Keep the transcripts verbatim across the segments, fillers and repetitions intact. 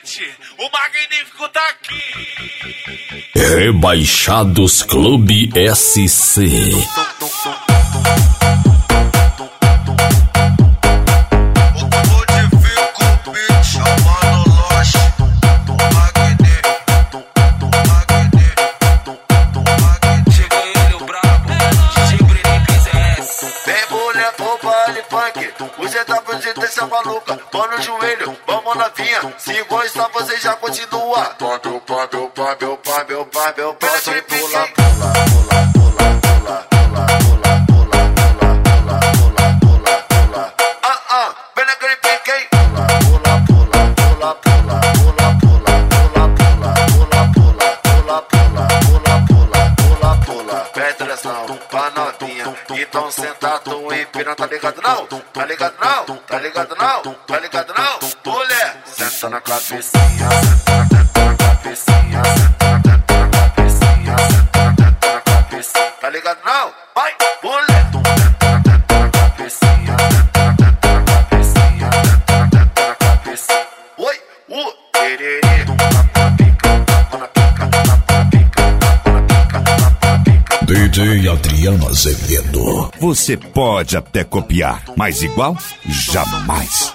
gente, o Magnífico tá aqui. Rebaixados Clube S C. Você tá fazendo essa maluca, pão no joelho, vamos novinha. Se gostar, você já continua. Pá, meu pá, meu pá, meu pá, meu pá, meu pá. Pula, pula, pula, pula, pula, pula, pula, pula, pula, pula, pula, pula. Ah, ah, vem naquele pique, hein? Pula, pula, pula, pula, pula, pula, pula, pula, pula, pula, pula, pula, pula, pula, pula, pula. Petração pra novinha, então sentado em piranha, tá ligado não? Tá ligado não? Tá ligado não? Tá ligado não? Mulher, senta na cabecinha, senta na, senta na cabecinha, senta na, senta na cabecinha, senta na, senta na cabecinha. Tá ligado não? Vai, mulher, senta na, senta na cabecinha, senta na, senta na cabecinha, senta na, senta na cabecinha. Oi, uh, tererê, tapa na pica, tapa na pica, tapa na pica, tapa na pica, tapa na pica. D J Adriano Azevedo. Você pode até copiar, mas igual, jamais.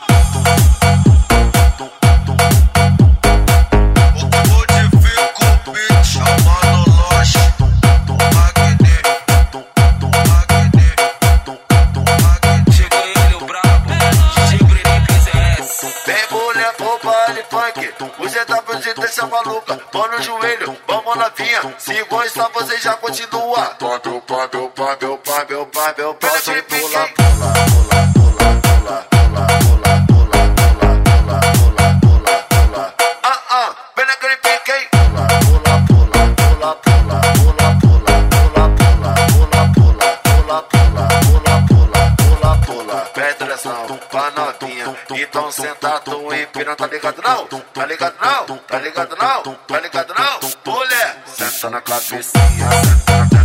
Você tá fazendo essa maluca, pão no joelho, vamos novinha. Se gostar, você já continua. Pá, meu pá, meu pá, meu pá, meu pá, meu pá. Pula, pula, pula, pula, pula, pula, pula, pula, pula, pula, pula, pula. Ah, ah, vem naquele pique, hein? Pula, pula, pula, pula, pula, pula, pula, pula, pula, pula, pula, pula, pula, pula, pula, pula. Petração pra novinha, então sentado em piranha, tá ligado não? Tá ligado não? Tá ligado não? Tá ligado não? Mulher, senta na cabecinha, senta na